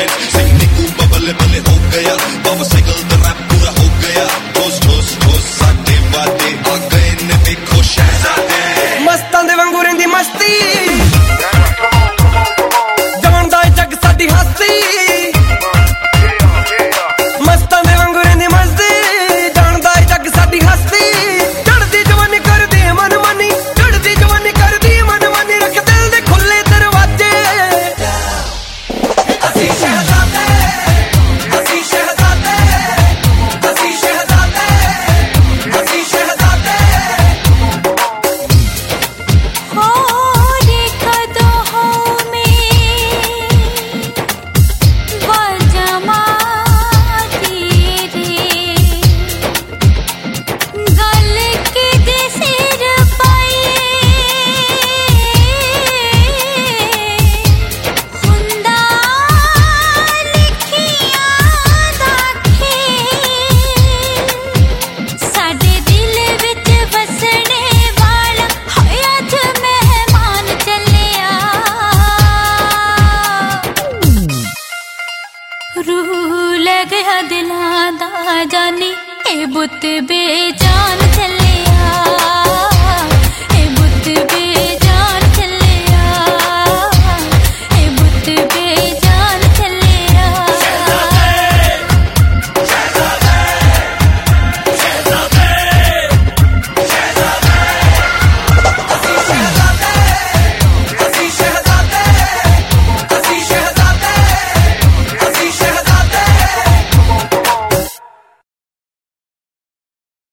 सीने को बल्ले बल्ले हो गया, बाबा साइकिल दा रैप पूरा हो गया। ठोस ठोस ठोस साडे वादे आ गए ने देखो शहजादे, मस्तां दे वांगू रहिंदी मस्ती, जानदा जग साडी हस्ती। मस्तां दे वांगू रहिंदी मस्ती, जानदा जग साडी हस्ती। चढ़दी जवानी करदी मन मनी, चढ़दी जवानी करदी मन मनी, रख दिल दे खुले दरवाजे। असी शहजादे, असी शहजादे, असी शहजादे, असी शहजादे। हो देखा दो हो में वजमा तेरे गल के दे सिर पाए हुंदा लिखियां दा खेल, साडे दिल विच वसने वाला होया ज मेहमान चलिया। रूह ले गया दिलां दा जानी, ए बुत बेजान